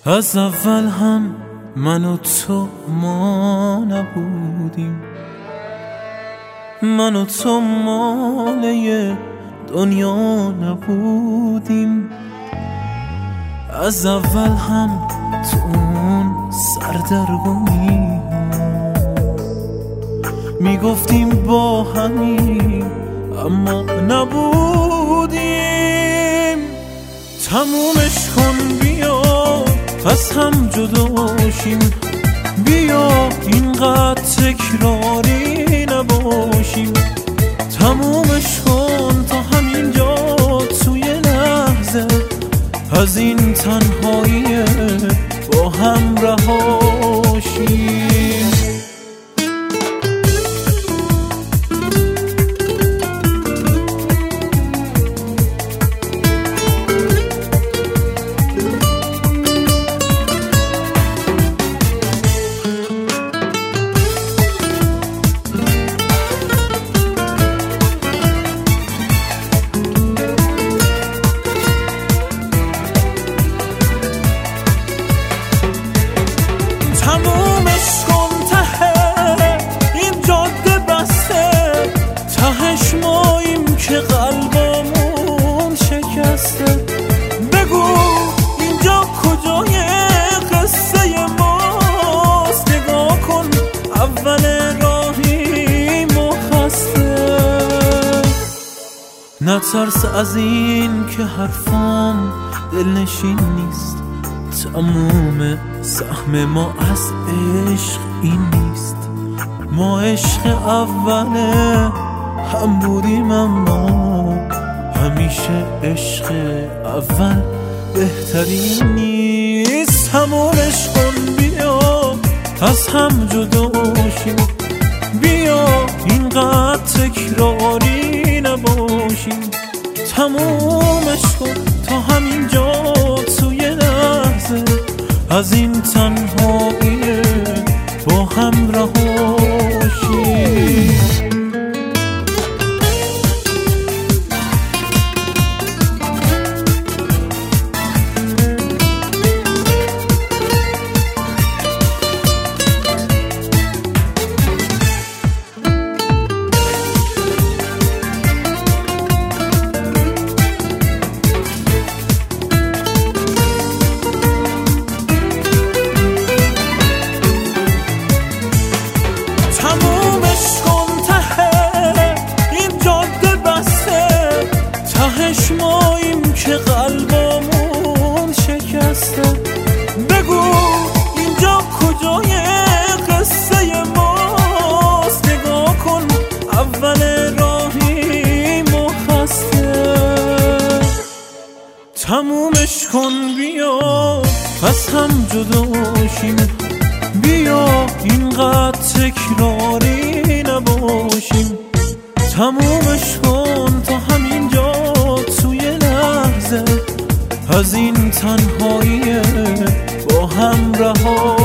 از اول هم من و تو ما نبودیم، من و تو ماله دنیا نبودیم. از اول هم تو اون سردرگمی میگفتیم با همیم اما نبودیم. تمومش کن بیا از هم جداشیم، بیا اینقدر تکراری نباشیم. تمومش کن تا همینجا توی لحظه از این تنهایی با هم رهاشیم. تمومش کن ته این جاده بسته، تهش ماییم که قلبمون شکسته. بگو اینجا کجای قصه ماست، نگاه کن اول راهی مخسته. نترس از این که حرفام دلنشین نیست، تموم سهم ما از عشق این نیست. ما عشق اوله هم بودیم اما همیشه عشق اول بهترین نیست. تمومش کن بیا از هم جداشیم، بیا اینقدر تکراری نباشیم. تمومش کن تا همینجا توی لحظه از این تنهایی با هم رهاشیم. تمومش کن ته این جاده بسته، تهش ماییم که قلبمون شکسته. بگو اینجا کجای قصه ماست، نگاه کن اول راهی مخسته. تمومش کن بیا از هم جداشیم، بیا اینقدر تکراری نباشیم. تمومش کن تا همینجا توی لحظه از این تنهایی با هم رهاشیم.